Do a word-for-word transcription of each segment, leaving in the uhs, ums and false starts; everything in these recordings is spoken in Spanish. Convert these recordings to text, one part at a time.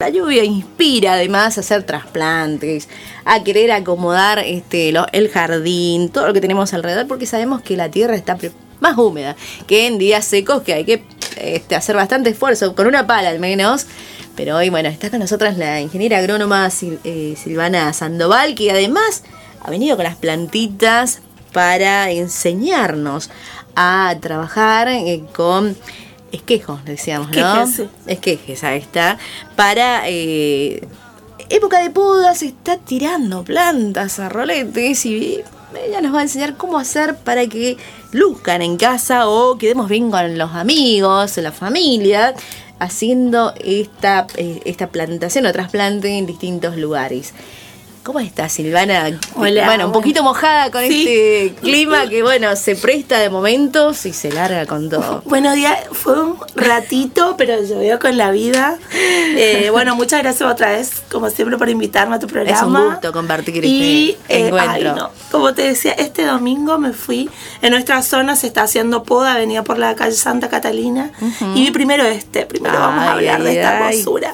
la lluvia inspira además a hacer trasplantes, a querer acomodar este, lo, el jardín, todo lo que tenemos alrededor, porque sabemos que la tierra está pre- más húmeda que en días secos, que hay que este, hacer bastante esfuerzo, con una pala al menos. Pero hoy, bueno, está con nosotras la ingeniera agrónoma Sil- eh, Silvana Sandoval, que además ha venido con las plantitas para enseñarnos a trabajar eh, con esquejos, decíamos, ¿no? Esquejes, sí. Esquejes, ahí está. Para eh, época de poda se está tirando plantas a roletes y ella nos va a enseñar cómo hacer para que luzcan en casa o quedemos bien con los amigos, la familia, haciendo esta, eh, esta plantación o trasplante en distintos lugares. ¿Cómo estás, Silvana? Hola. Bueno, un poquito mojada con Sí. este clima que, bueno, se presta de momentos y se larga con todo. Buenos días, fue un ratito, pero llovió con la vida. Eh, bueno, muchas gracias otra vez, como siempre, por invitarme a tu programa. Es un gusto compartir y, este eh, encuentro. Ay, no. Como te decía, este domingo me fui. En nuestra zona se está haciendo poda, venía por la calle Santa Catalina. Uh-huh. Y vi primero este, primero ay, vamos a hablar ay, de esta ay. hermosura.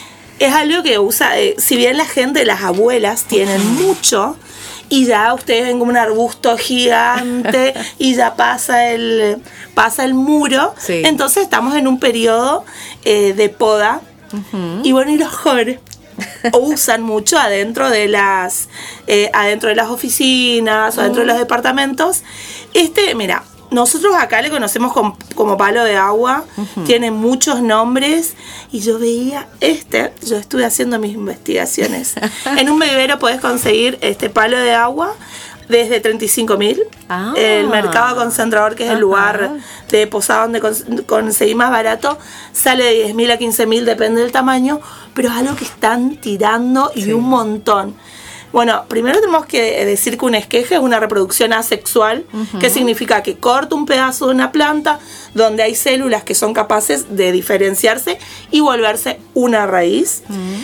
Es algo que usa, eh, si bien la gente, las abuelas tienen uh-huh. mucho, y ya ustedes ven como un arbusto gigante y ya pasa el, pasa el muro, sí. Entonces estamos en un periodo eh, de poda, uh-huh. Y bueno, y los jóvenes usan mucho adentro de las, eh, adentro de las oficinas, uh-huh. o adentro de los departamentos. Este, mira, nosotros acá le conocemos como, como palo de agua, uh-huh. Tiene muchos nombres y yo veía este, yo estuve haciendo mis investigaciones. En un vivero podés conseguir este palo de agua desde treinta y cinco mil. Ah. El mercado concentrador, que es el lugar de posada donde cons- conseguí más barato, sale de diez mil a quince mil, depende del tamaño, pero es algo que están tirando y sí. Un montón. Bueno, primero tenemos que decir que un esqueje es una reproducción asexual, uh-huh. Que significa que corta un pedazo de una planta donde hay células que son capaces de diferenciarse y volverse una raíz. Uh-huh.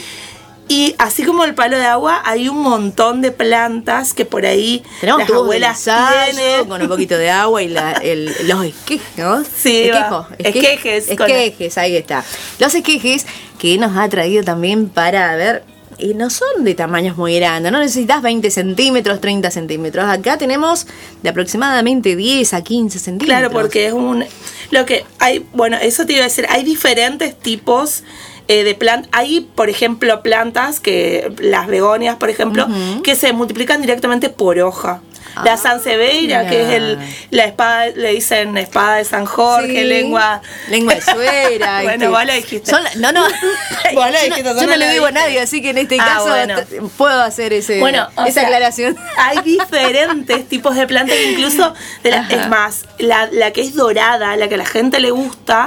Y así como el palo de agua, hay un montón de plantas que por ahí tenemos las abuelas tienen. Con un poquito de agua y la, el, los esquejes, ¿no? Sí, Esquejos, esquejes. Esquejes. Esquejes, ahí está. Los esquejes que nos ha traído también para ver. Y no son de tamaños muy grandes, no necesitas veinte centímetros, treinta centímetros. Acá tenemos de aproximadamente diez a quince centímetros. Claro, porque es un... Lo que hay, bueno, eso te iba a decir, hay diferentes tipos eh, de plantas. Hay, por ejemplo, plantas, que las begonias, por ejemplo, uh-huh. Que se multiplican directamente por hoja. La Sanseveira, ah, que es el, la espada, le dicen espada de San Jorge, sí. lengua... Lengua de suegra. Bueno, vos lo dijiste. Son, no, no. Vos lo dijiste, yo no, yo no le digo a nadie, así que en este ah, caso bueno. t- puedo hacer ese, bueno, esa sea, aclaración. Hay diferentes tipos de plantas, incluso, de la, es más, la, la que es dorada, la que a la gente le gusta...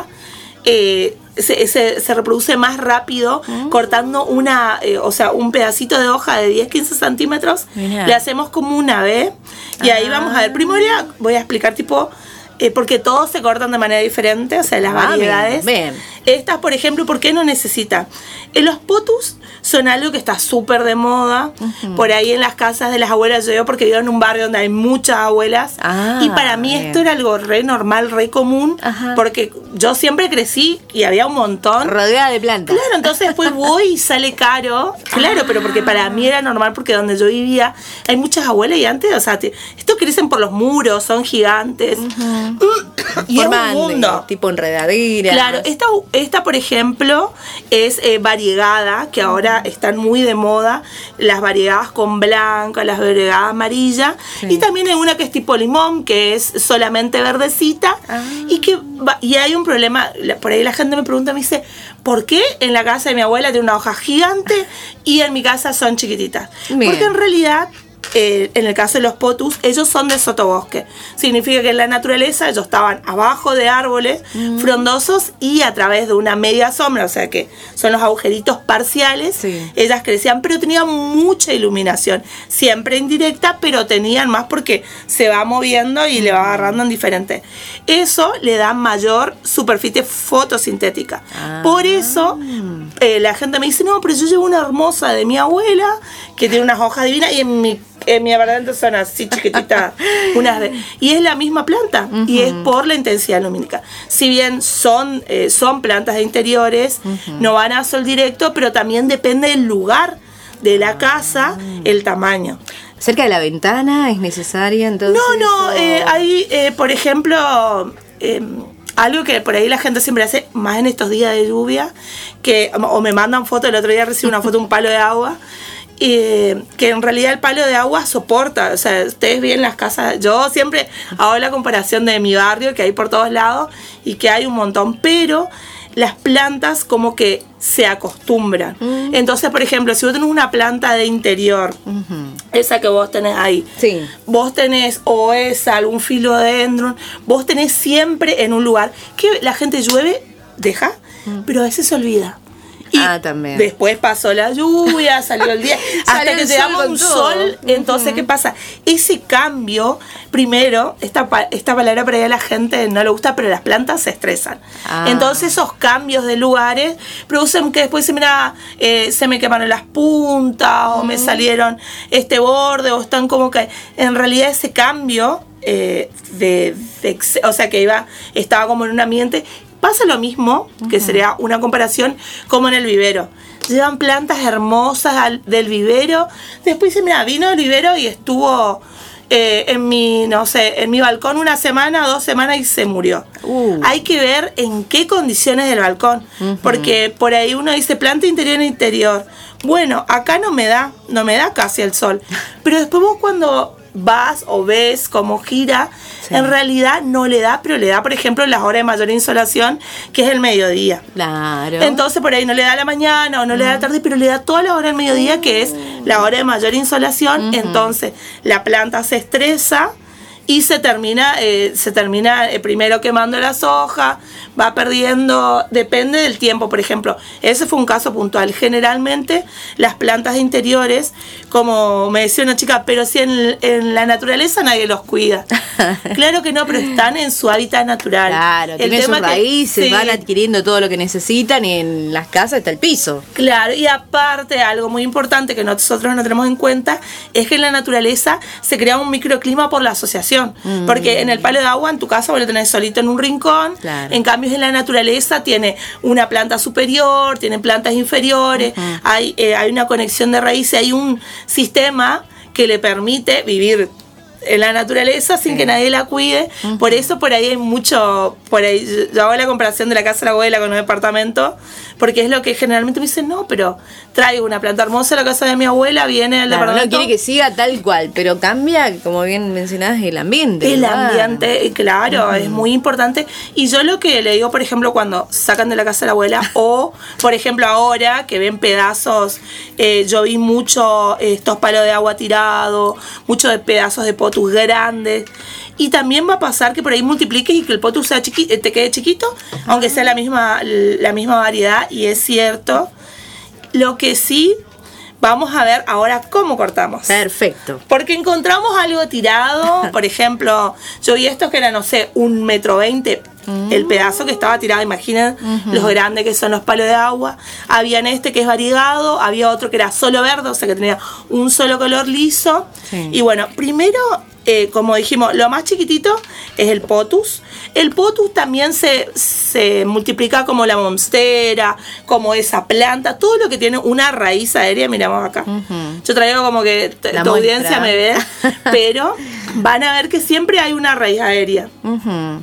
Eh, Se, se, se reproduce más rápido mm. cortando una, eh, o sea, un pedacito de hoja de diez a quince centímetros. Mirá. Le hacemos como una V y ah. ahí vamos a ver. Primero voy a explicar tipo, eh, porque todos se cortan de manera diferente, o sea, las ah, variedades. Bien, bien. Estas, por ejemplo, ¿por qué no necesitan? Eh, los potus son algo que está súper de moda. Uh-huh. Por ahí en las casas de las abuelas, yo porque vivo en un barrio donde hay muchas abuelas. Ah, y para mí bien. Esto era algo re normal, re común. Ajá. Porque yo siempre crecí y había un montón. Rodeada de plantas. Claro, entonces después voy y sale caro. Claro, ah. Pero porque para mí era normal, porque donde yo vivía hay muchas abuelas y antes, o sea, te, estos crecen por los muros, son gigantes. Uh-huh. Y es un mundo. Tipo enredaderas. Claro, esta... Esta, por ejemplo, es eh, variegada, que ahora están muy de moda, las variegadas con blanca, las variegadas amarillas, sí. Y también hay una que es tipo limón, que es solamente verdecita, ah. y que y hay un problema, por ahí la gente me pregunta, me dice, ¿por qué en la casa de mi abuela tiene una hoja gigante y en mi casa son chiquititas? Bien. Porque en realidad... Eh, en el caso de los potus, ellos son de sotobosque. Significa que en la naturaleza ellos estaban abajo de árboles mm. frondosos y a través de una media sombra, o sea que son los agujeritos parciales, sí. Ellas crecían, pero tenían mucha iluminación, siempre indirecta, pero tenían más porque se va moviendo y mm. le va agarrando en diferente. Eso le da mayor superficie fotosintética. Ah. Por eso eh, la gente me dice, no, pero yo llevo una hermosa de mi abuela que tiene unas hojas divinas y en mi en mi apartamento son así chiquititas, unas de, y es la misma planta, uh-huh. y es por la intensidad lumínica. Si bien son, eh, son plantas de interiores, uh-huh. no van a sol directo, pero también depende del lugar de la casa, uh-huh. el tamaño. ¿Cerca de la ventana es necesaria entonces? No, no, eh, hay, eh, por ejemplo, eh, algo que por ahí la gente siempre hace, más en estos días de lluvia, que o me mandan fotos, el otro día recibí una foto de un palo de agua, eh, que en realidad el palo de agua soporta, o sea, ustedes ven las casas, yo siempre hago la comparación de mi barrio, que hay por todos lados, y que hay un montón, pero las plantas como que se acostumbran. Mm. Entonces, por ejemplo, si vos tenés una planta de interior, uh-huh. esa que vos tenés ahí, sí. vos tenés o esa, algún philodendron, vos tenés siempre en un lugar que la gente llueve, deja, mm. pero a veces se olvida. Y ah, también. Después pasó la lluvia, salió el día, hasta que llegamos un sol. Entonces, uh-huh. ¿qué pasa? Ese cambio, primero, esta, esta palabra para ahí a la gente no le gusta, pero las plantas se estresan. Ah. Entonces, esos cambios de lugares producen que después se, mira, eh, se me quemaron las puntas, uh-huh. o me salieron este borde, o están como que. En realidad, ese cambio, eh, de, de, o sea, que iba, estaba como en un ambiente. Pasa lo mismo, que sería una comparación, como en el vivero. Llevan plantas hermosas al, del vivero. Después dice, mira, vino el vivero y estuvo eh, en mi, no sé, en mi balcón una semana, dos semanas y se murió. Uh. Hay que ver en qué condiciones del balcón. Uh-huh. Porque por ahí uno dice planta interior en interior. Bueno, acá no me da, no me da casi el sol. Pero después vos cuando vas o ves cómo gira, sí. en realidad no le da, pero le da, por ejemplo, las horas de mayor insolación, que es el mediodía. Claro. Entonces, por ahí no le da la mañana o no mm. le da la tarde, pero le da toda la hora del mediodía, que es la hora de mayor insolación. Uh-huh. Entonces, la planta se estresa y se termina, eh, se termina eh, primero quemando las hojas, va perdiendo, depende del tiempo, por ejemplo. Ese fue un caso puntual. Generalmente las plantas de interiores, como me decía una chica, pero si en, en la naturaleza nadie los cuida. Claro que no, pero están en su hábitat natural. Claro, el tienen sus raíces, que, sí. van adquiriendo todo lo que necesitan y en las casas está el piso. Claro, y aparte algo muy importante que nosotros no tenemos en cuenta es que en la naturaleza se crea un microclima por la asociación. Mm. Porque en el palo de agua, en tu casa, vos lo tenés solito en un rincón. Claro. En cambio, en la naturaleza tiene una planta superior, tiene plantas inferiores, uh-huh. hay, eh, hay una conexión de raíces, hay un sistema que le permite vivir en la naturaleza sin sí. que nadie la cuide. Uh-huh. Por eso por ahí hay mucho, por ahí yo hago la comparación de la casa de la abuela con un departamento, porque es lo que generalmente me dicen, no, pero traigo una planta hermosa a la casa de mi abuela, viene al claro, departamento. No quiere que siga tal cual, pero cambia, como bien mencionabas, el ambiente. El ¿verdad? ambiente, claro, uh-huh. es muy importante. Y yo lo que le digo, por ejemplo, cuando sacan de la casa de la abuela, o por ejemplo ahora que ven pedazos, eh, yo vi mucho eh, estos palos de agua tirados, muchos de pedazos de potus grandes. Y también va a pasar que por ahí multipliques y que el potus sea chiqui- te quede chiquito, uh-huh. aunque sea la misma, la misma variedad, y es cierto. Lo que sí, vamos a ver ahora cómo cortamos. Perfecto. Porque encontramos algo tirado, por ejemplo, yo vi estos que eran, no sé, un metro veinte, uh-huh. el pedazo que estaba tirado, imaginen uh-huh. los grandes que son los palos de agua. Habían este que es variegado, había otro que era solo verde, o sea que tenía un solo color liso. Sí. Y bueno, primero, eh, como dijimos, lo más chiquitito es el potus. El potus también se, se multiplica como la monstera, como esa planta, todo lo que tiene una raíz aérea. Miramos acá. Uh-huh. Yo traigo como que t- tu audiencia me ve, pero van a ver que siempre hay una raíz aérea. Uh-huh.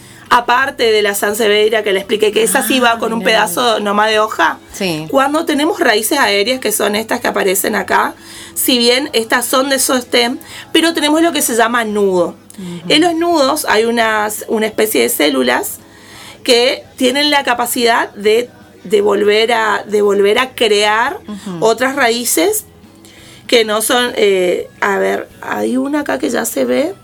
Aparte de la Sanseveira, que le expliqué que esa sí va con un pedazo nomás de hoja. Sí. Cuando tenemos raíces aéreas, que son estas que aparecen acá, si bien estas son de sostén, pero tenemos lo que se llama nudo. Uh-huh. En los nudos hay unas, una especie de células que tienen la capacidad de, de, volver, a, de volver a crear uh-huh. otras raíces que no son... Eh, a ver, hay una acá que ya se ve,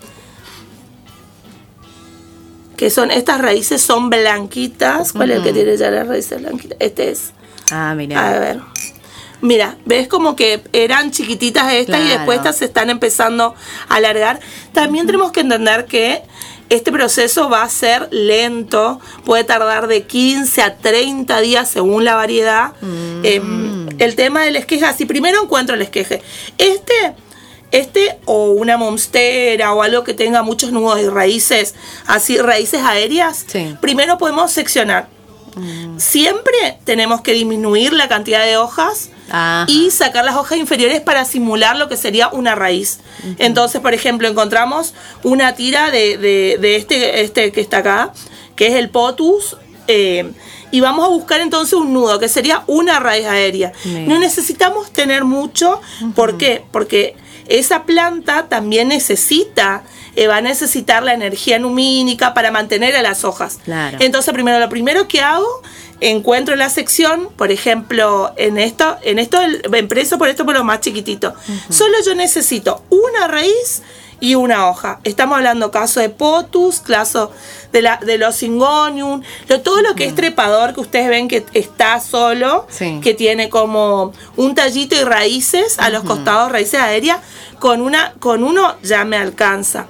que son, estas raíces son blanquitas. ¿Cuál uh-huh. es el que tiene ya las raíces blanquitas? Este es. Ah, mira. A ver. Mira, ves como que eran chiquititas estas, claro. y después estas se están empezando a alargar. También uh-huh. tenemos que entender que este proceso va a ser lento, puede tardar de quince a treinta días según la variedad. Uh-huh. Eh, el tema del esqueje, así primero encuentro el esqueje. Este... Este o una monstera o algo que tenga muchos nudos y raíces, así raíces aéreas, sí. primero podemos seccionar. Mm. Siempre tenemos que disminuir la cantidad de hojas. Ajá. Y sacar las hojas inferiores para simular lo que sería una raíz. Uh-huh. Entonces, por ejemplo, encontramos una tira de, de, de este, este que está acá, que es el potus, eh, y vamos a buscar entonces un nudo, que sería una raíz aérea. Sí. No necesitamos tener mucho. Uh-huh. ¿Por qué? Porque esa planta también necesita, eh, va a necesitar la energía lumínica para mantener a las hojas. Claro. Entonces, primero, lo primero que hago, encuentro la sección, por ejemplo, en esto, en esto, empiezo por esto por lo más chiquitito. Uh-huh. Solo yo necesito una raíz y una hoja. Estamos hablando caso de potus, caso de, la, de los Syngonium, lo, todo lo que uh-huh. es trepador, que ustedes ven que está solo, sí. que tiene como un tallito y raíces a uh-huh. los costados, raíces aéreas, con, una, con uno ya me alcanza.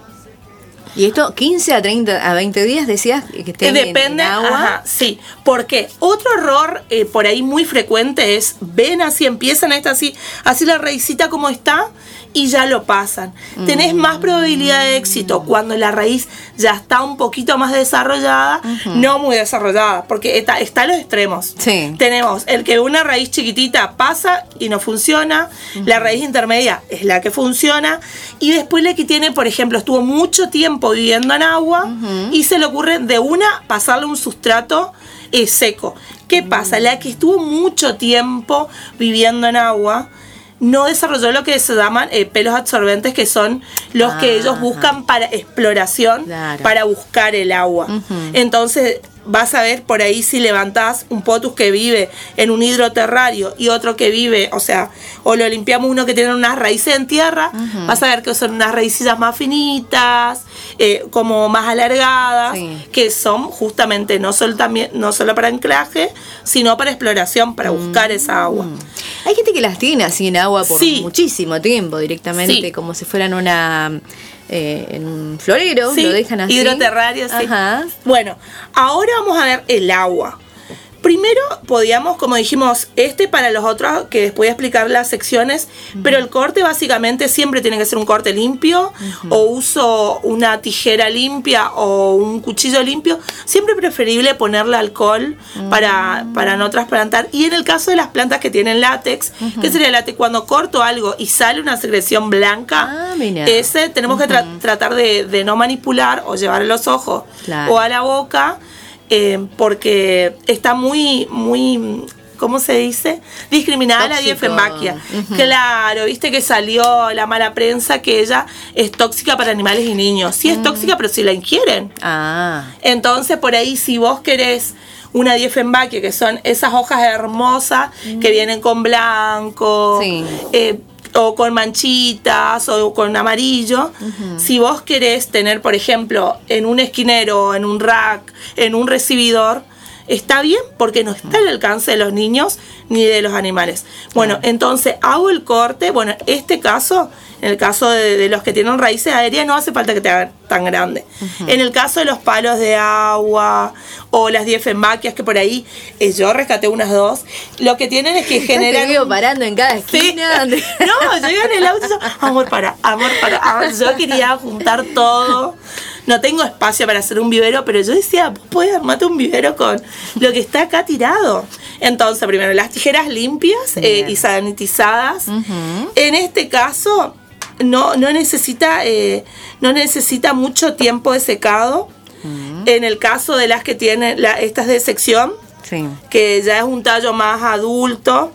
Y esto quince a treinta a veinte días decías que esté Depende, en, en agua. Ajá, sí. Porque otro error eh, por ahí muy frecuente es, ven así, empiezan a estar así, así la raicita como está y ya lo pasan. Mm. Tenés más probabilidad de éxito cuando la raíz ya está un poquito más desarrollada, uh-huh. no muy desarrollada, porque está, está a los extremos. Sí. Tenemos el que una raíz chiquitita pasa y no funciona, uh-huh. la raíz intermedia es la que funciona, y después la que tiene, por ejemplo, estuvo mucho tiempo viviendo en agua uh-huh. y se le ocurre de una pasarle un sustrato eh, seco. ¿Qué uh-huh. pasa? La que estuvo mucho tiempo viviendo en agua no desarrolló lo que se llaman eh, pelos absorbentes, que son los ah, que ellos buscan para exploración, claro. para buscar el agua. Uh-huh. Entonces vas a ver por ahí, si levantás un potus que vive en un hidroterrario y otro que vive, o sea, o lo limpiamos uno que tiene unas raíces en tierra, uh-huh. vas a ver que son unas raíces más finitas, eh, como más alargadas, sí. que son justamente no solo, también, no solo para anclaje, sino para exploración, para buscar mm. esa agua. Hay gente que las tiene así en agua por sí. muchísimo tiempo directamente, sí. como si fueran una... Eh, en un florero, sí, lo dejan así. Hidroterrario, sí. Ajá. Bueno, ahora vamos a ver el agua. Primero podíamos, como dijimos, este para los otros, que después voy a explicar las secciones, uh-huh. pero el corte básicamente siempre tiene que ser un corte limpio, uh-huh. o uso una tijera limpia o un cuchillo limpio. Siempre preferible ponerle alcohol uh-huh. para, para no trasplantar. Y en el caso de las plantas que tienen látex, uh-huh. ¿qué sería el látex? Cuando corto algo y sale una secreción blanca, ah, ese tenemos uh-huh. que tra- tratar de, de no manipular o llevar a los ojos claro. o a la boca, Eh, porque está muy, muy, ¿cómo se dice? Discriminada tóxico. La Dieffenbachia. Uh-huh. Claro, viste que salió la mala prensa que ella es tóxica para animales y niños. Sí, uh-huh. es tóxica, pero si la ingieren. Ah. Entonces, por ahí, si vos querés una Dieffenbachia, que son esas hojas hermosas uh-huh. que vienen con blanco, sí. eh, o con manchitas o con amarillo, uh-huh. si vos querés tener, por ejemplo, en un esquinero, en un rack, en un recibidor, está bien porque no está al alcance de los niños ni de los animales. Bueno, uh-huh. entonces hago el corte. Bueno, este caso, en el caso de, de los que tienen raíces aéreas, no hace falta que te hagan tan grande. Uh-huh. En el caso de los palos de agua o las Dieffenbachias, que por ahí eh, yo rescaté unas dos, lo que tienen es que generan... Te veo parando en cada esquina. Sí. No, llegan en el auto y yo, amor, para, amor, para. Amor, yo quería juntar todo. No tengo espacio para hacer un vivero, pero yo decía, vos podés armarte un vivero con lo que está acá tirado. Entonces, primero, las tijeras limpias eh, y sanitizadas. Uh-huh. En este caso, no, no, necesita, eh, no necesita mucho tiempo de secado. Uh-huh. En el caso de las que tienen la, estas de sección, sí. que ya es un tallo más adulto,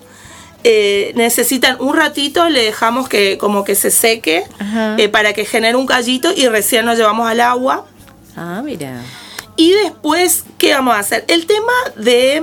Eh, necesitan un ratito, le dejamos que como que se seque, uh-huh. eh, para que genere un callito y recién lo llevamos al agua. Ah, mira. Y después, ¿qué vamos a hacer? El tema de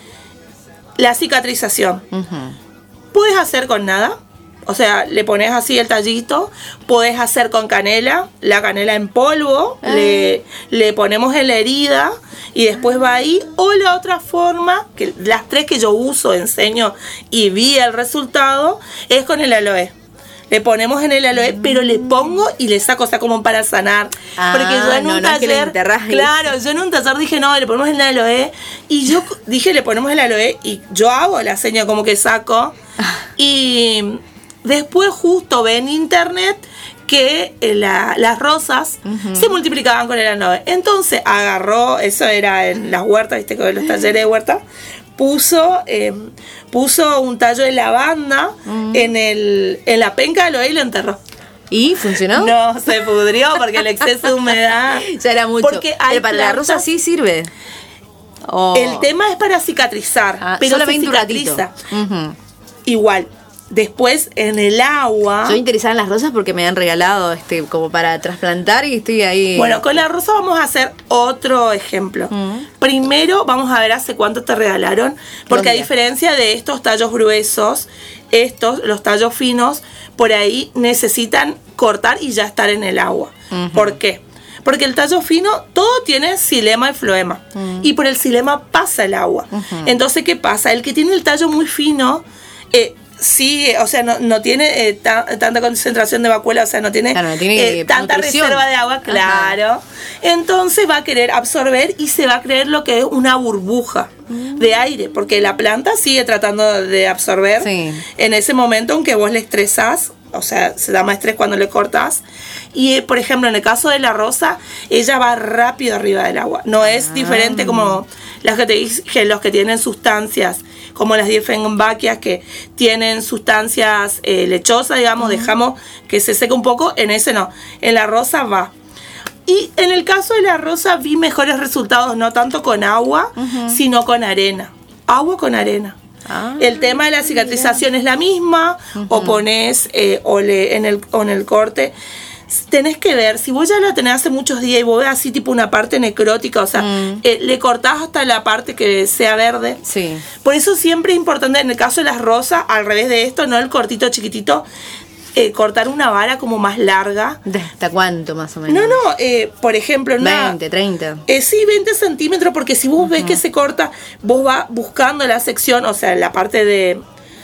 la cicatrización. Uh-huh. Puedes hacer con nada, o sea, le pones así el tallito. Puedes hacer con canela, la canela en polvo, uh-huh. le, le ponemos en la herida y después va ahí. O la otra forma, que las tres que yo uso, enseño y vi el resultado, es con el aloe. Le ponemos en el aloe, mm. pero le pongo y le saco, o sea, como para sanar. Ah, porque yo en no, un no taller, claro, yo en un taller dije, no, le ponemos el aloe. Y yo dije, le ponemos el aloe y yo hago la seña como que saco. y... después justo ve en internet que la, las rosas uh-huh. se multiplicaban con el aloe. Entonces agarró, eso era en las huertas, viste, con los talleres de huerta, puso eh, puso un tallo de lavanda uh-huh. en el en la penca de aloe y lo enterró. ¿Y funcionó? No, se pudrió porque el exceso de humedad. Ya era mucho. Porque hay pero para plantas, la rosa sí sirve. Oh. El tema es para cicatrizar, ah, pero se cicatriza. Uh-huh. Igual. Después en el agua. Estoy interesada en las rosas porque me han regalado este como para trasplantar y estoy ahí. Bueno, con la rosa vamos a hacer otro ejemplo. Uh-huh. Primero vamos a ver hace cuánto te regalaron, porque a diferencia de estos tallos gruesos, estos, los tallos finos, por ahí necesitan cortar y ya estar en el agua. Uh-huh. ¿Por qué? Porque el tallo fino, todo tiene xilema y floema. Uh-huh. Y por el xilema pasa el agua. Uh-huh. Entonces, ¿qué pasa? El que tiene el tallo muy fino, eh, sí, o sea, no, no tiene eh, ta, tanta concentración de vacuola, o sea, no tiene, claro, no tiene eh, tanta reserva de agua, claro. Ajá. Entonces va a querer absorber y se va a creer lo que es una burbuja mm. de aire, porque la planta sigue tratando de absorber sí. en ese momento, aunque vos le estresás, o sea, se da más estrés cuando le cortás. Y, por ejemplo, en el caso de la rosa, ella va rápido arriba del agua. No es ah. diferente como las que te dije, los que tienen sustancias, como las diefenbáceas, que tienen sustancias eh, lechosas, digamos, uh-huh. dejamos que se seque un poco. En ese no. En la rosa va. Y en el caso de la rosa vi mejores resultados, no tanto con agua, uh-huh. sino con arena. Agua con arena. Ah, el tema de la cicatrización bien. Es la misma, uh-huh. o pones eh, o le, en, el, o en el corte. Tenés que ver, si vos ya la tenés hace muchos días y vos ves así tipo una parte necrótica, o sea, mm. eh, le cortás hasta la parte que sea verde. Sí. Por eso siempre es importante, en el caso de las rosas, al revés de esto, no el cortito chiquitito, eh, cortar una vara como más larga. ¿Hasta cuánto más o menos? No, no, eh, por ejemplo, una, veinte, treinta. Eh, sí, veinte centímetros, porque si vos uh-huh. ves que se corta, vos vas buscando la sección, o sea, la parte de...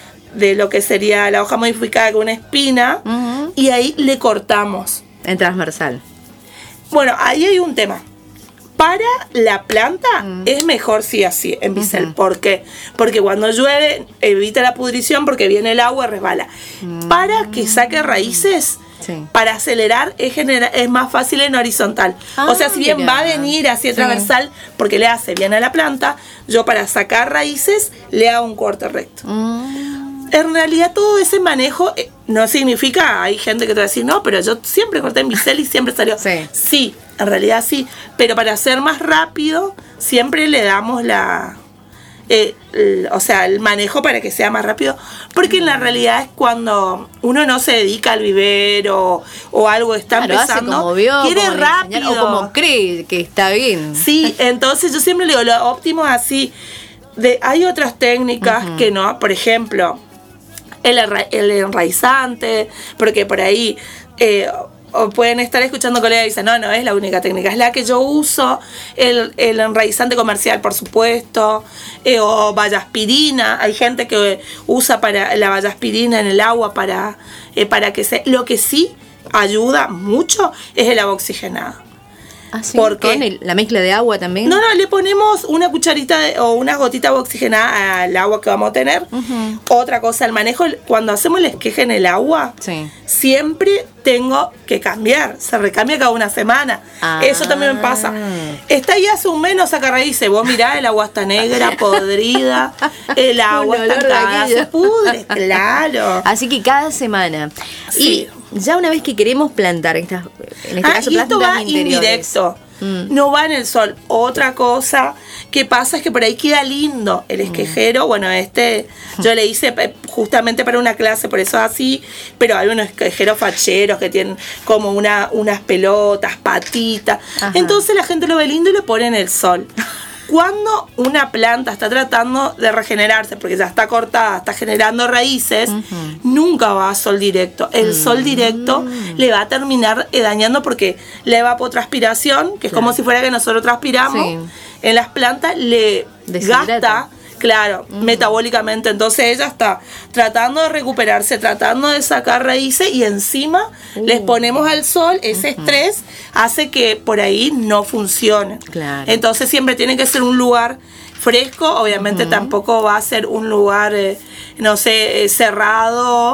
de lo que sería la hoja modificada con una espina, uh-huh. y ahí le cortamos. En transversal. Bueno, ahí hay un tema. Para la planta uh-huh. es mejor sí así, en bisel. Uh-huh. ¿Por qué? Porque cuando llueve evita la pudrición porque viene el agua y resbala. Uh-huh. Para que saque raíces, sí. para acelerar es, genera, es más fácil en horizontal. Ah, o sea, si bien mira. va a venir hacia sí. transversal porque le hace bien a la planta, yo para sacar raíces le hago un corte recto. Uh-huh. En realidad todo ese manejo eh, no significa, hay gente que te va a decir, no, pero yo siempre corté en bisel y siempre salió. Sí. sí, en realidad sí, pero para hacer más rápido siempre le damos la, eh, el, o sea, el manejo para que sea más rápido, porque en la realidad es cuando uno no se dedica al vivero o algo está claro, empezando, hace como vio, quiere como rápido. O como cree que está bien. Sí, entonces yo siempre le digo, lo óptimo es así. De, hay otras técnicas uh-huh. que no, por ejemplo... El, enra- el enraizante, porque por ahí eh, o pueden estar escuchando colegas y dicen, no, no es la única técnica, es la que yo uso, el, el enraizante comercial, por supuesto, eh, o vallaspirina, hay gente que usa para la vallaspirina en el agua para, eh, para que se... Lo que sí ayuda mucho es el agua oxigenada. Ah, ¿sí? Porque ¿Con el, la mezcla de agua también? No, no, le ponemos una cucharita de, o unas gotitas de agua oxigenada al agua que vamos a tener. Uh-huh. Otra cosa, el manejo, cuando hacemos el esqueje en el agua, sí. siempre tengo que cambiar. Se recambia cada una semana. Ah. Eso también me pasa. Está ahí hace un mes, no saca raíces. Vos mirá, el agua está negra, podrida. El agua está cagada, se pudre, claro. Así que cada semana. Sí. Y ya una vez que queremos plantar, estas, en este ah, caso y esto plantas va indirecto. Mm. No va en el sol. Otra cosa que pasa es que por ahí queda lindo el esquejero. Mm. Bueno, este yo le hice justamente para una clase, por eso así, pero hay unos esquejeros facheros que tienen como una, unas pelotas, patitas. Ajá. Entonces la gente lo ve lindo y lo pone en el sol. Cuando una planta está tratando de regenerarse, porque ya está cortada, está generando raíces, uh-huh. nunca va a sol directo. El uh-huh. sol directo le va a terminar eh, dañando porque la evapotranspiración, que es claro. como si fuera que nosotros transpiramos, sí. en las plantas le gasta, claro, uh-huh. metabólicamente. Entonces ella está tratando de recuperarse, tratando de sacar raíces y encima uh-huh. les ponemos al sol, ese uh-huh. estrés hace que por ahí no funcione. Claro. Entonces siempre tiene que ser un lugar fresco, obviamente uh-huh. tampoco va a ser un lugar, eh, no sé, eh, cerrado,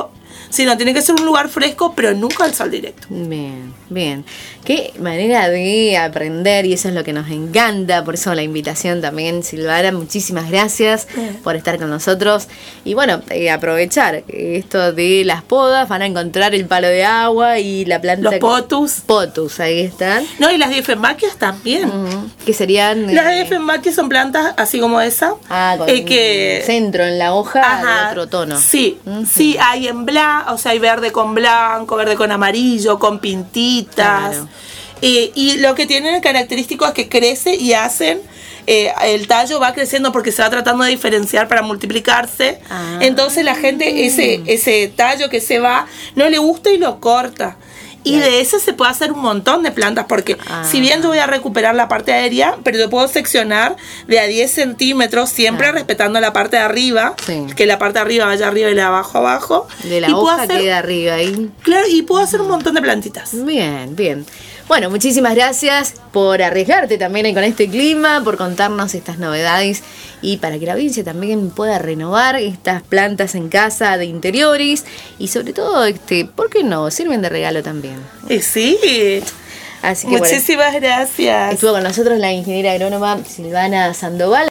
sino tiene que ser un lugar fresco, pero nunca al sol directo. Bien, bien. Qué manera de aprender, y eso es lo que nos encanta, por eso la invitación también, Silvana. Muchísimas gracias bien. por estar con nosotros. Y bueno, eh, aprovechar esto de las podas, van a encontrar el palo de agua y la planta... Los potus. Potus, ahí están. No, y las diefenbachias también. Uh-huh. Que serían... Las eh, diefenbachias son plantas así como esa. Ah, con eh, que centro en la hoja ajá, de otro tono. Sí, uh-huh. sí, hay en blanco, o sea, hay verde con blanco, verde con amarillo, con pintitas. Claro. Eh, y lo que tienen característico es que crece y hacen, eh, el tallo va creciendo porque se va tratando de diferenciar para multiplicarse. Ah. Entonces la gente, ese, ese tallo que se va, no le gusta y lo corta. Y de ese se puede hacer un montón de plantas, porque ah. si bien yo voy a recuperar la parte aérea, pero yo puedo seccionar de a diez centímetros, siempre ah. respetando la parte de arriba, sí. que la parte de arriba vaya arriba y la de abajo abajo. De la y hoja hacer, queda arriba ahí. Claro, y puedo hacer un montón de plantitas. Bien, bien. Bueno, muchísimas gracias por arriesgarte también con este clima, por contarnos estas novedades y para que la audiencia también pueda renovar estas plantas en casa de interiores y sobre todo, este, ¿por qué no? Sirven de regalo también. Eh, sí. Así que muchísimas bueno, gracias. Estuvo con nosotros la ingeniera agrónoma Silvana Sandoval.